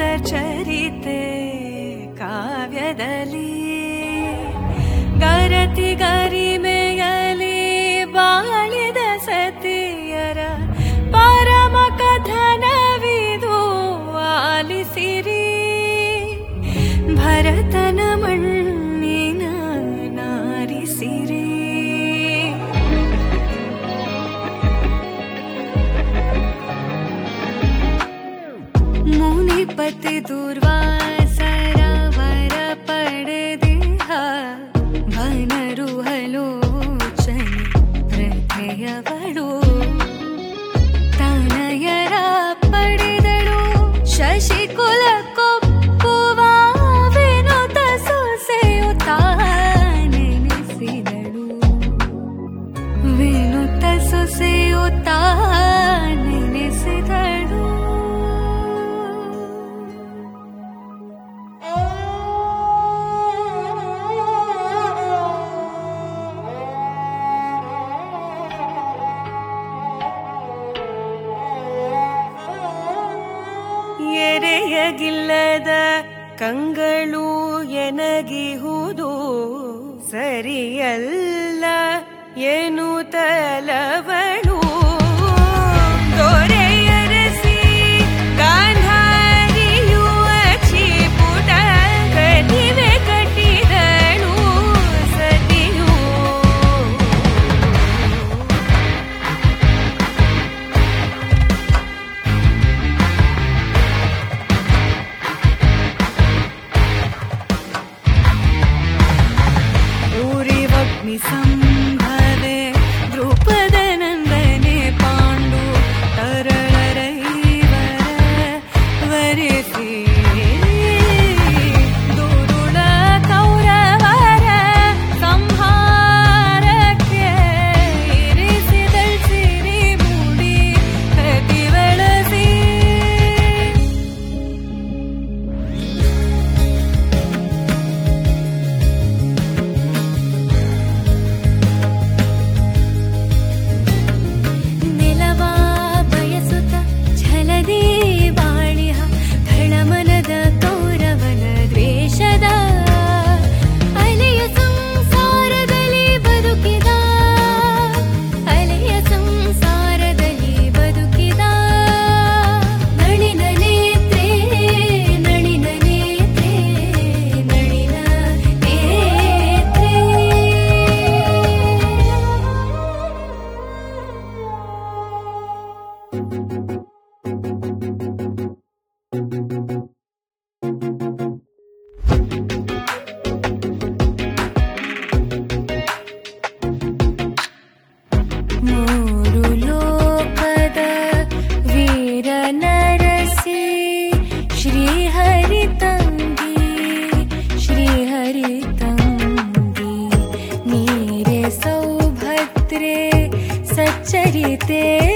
ಚರಿತೆ ಕಾವ್ಯದಲ್ಲಿ ಗರತಿ ಗರಿಮೆಯಲಿ ಬಾಳಿದ ಸತಿಯರ ಪರಮ ಕಥನವಿದು ಆಲಿಸಿರಿ. ಭರತನ ಮಣ್ಣಿನ ನಾರಿಸಿರಿ. ಮುನಿಪತಿ ದುರ್ವಾಸರ ವರ ಪಡೆದಿಹ ವನರು ಹಲೋಚನೆ ಪ್ರಥೆಯವಳು. ತನಯರ ಪಡೆದಳು ಶಶಿಕುಲ ಕೊಪ್ಪುವ ವಿನುತ ಸೊಸೆಯು ತಾನೆನಿಸಿದಳು. ವಿನುತ ಸೊಸೆಯು ತಾನೆನಿಸಿದಳು. ಎರೆಯಗಿಲ್ಲದ ಕಂಗಳು ಎನಗಿಹುದು ಸರಿಯಲ್ಲ ಎನ್ನುತ್ತಲವಳು. ದೊರೆಯರಸಿ ಗಾಂಧಾರಿಯು ಅಚಿಪುಟ ಕದಿವೆ ಕಟ್ಟಿದಳು ಸತಿಯು. ಸಂಭವೆ ದ್ರುಪದ ನಂದನೆ ಪಾಂಡು ತರಳರೈವರ ವರಿಸಿ. ದುರುಳ ಕೌರವರ ಸಂಹಾರಕ್ಕೆ ಇರಿಸಿದಳ್ ಸಿರಿ ಮೂಡಿ ಕತಿ ಬೆಳಸಿ. ಮೂರು ಲೋಕದ ವೀರ ನರಸಿ ಶ್ರೀಹರಿ ತಂಗಿ ಶ್ರೀಹರಿ ತಂಗಿ. ನೀರೆ ಸೌಭದ್ರೆ ಸಚ್ಚರಿತೆ